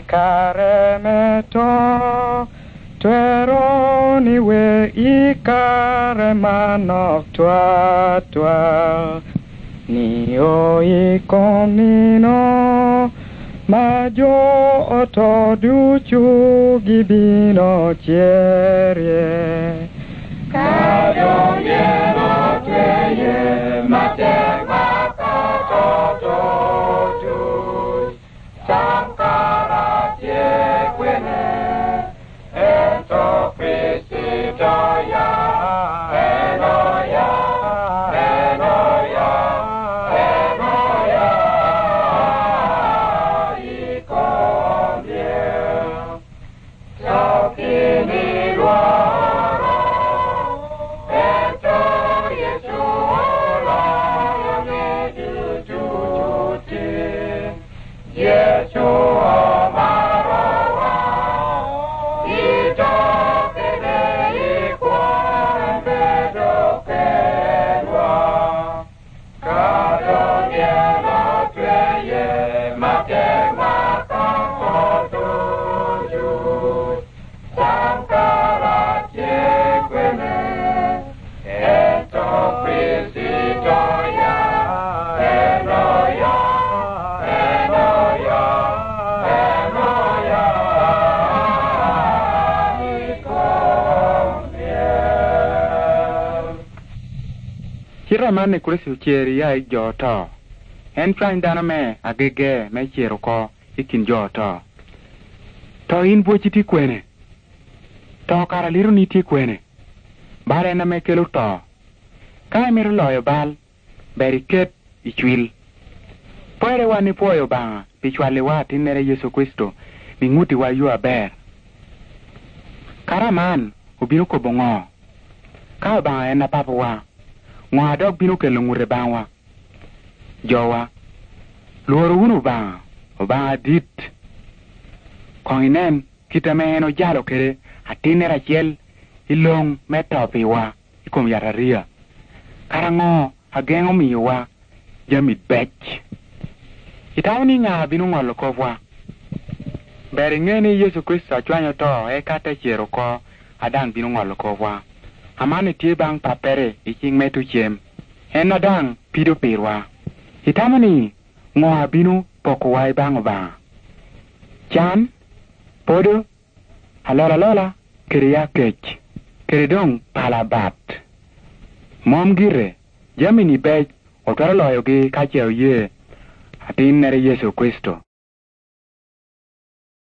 ikare meto twero ni we ikare manok twa ni o ikonino majo oto duchu gibino cherie kadon yeno tweye matek makato tu samkara kwene ento Christoya enoya ikombie sokini luaro ento Yeshua ni dujuti Yeshua marowa itokene ikwanbedokenwa kadonieno tweye matemakankotuju sankara chekwene ento Christoya enoya Chiramane Kristo chieri ya joto. En trying dano me agege me chiero ko ikin joto. To in buochi ti kwene. To kara liru ni ti kwene. Bare na me kelu to. Ka miru loyo bal. Beriket ichwil. Pwere wani puoyo banga. Pichwale wa tinere Yesu Kristo. Minguti wa yu aber. Karaman ubinu ko bongo. Ka banga ena papa wa. Ngwadok binu ke lungure bangwa. Jowa. Luoro unu banga. Banga dit. Konginen kita meheno jalo kere. Hatine Rachel. Ilong metopi wa. Ikom yararia. Karango hagengo miwa. Jamit bech. Itawni nga binu ngolo kovwa. Beri ngeni Yesu Kristo achwanyo to kate chiero ko adang binu ngolo kovwa. Amane tie bang papere iking metu chem. En adang pido pirwa. Itamani ngoa binu pokuwai bang ba. Chan, podo, alola, kiriya kech. Kiridong palabat. Mom gire, jamini bej, otwara loyo gi kacheo ye. Atin nere Yesu Kristo.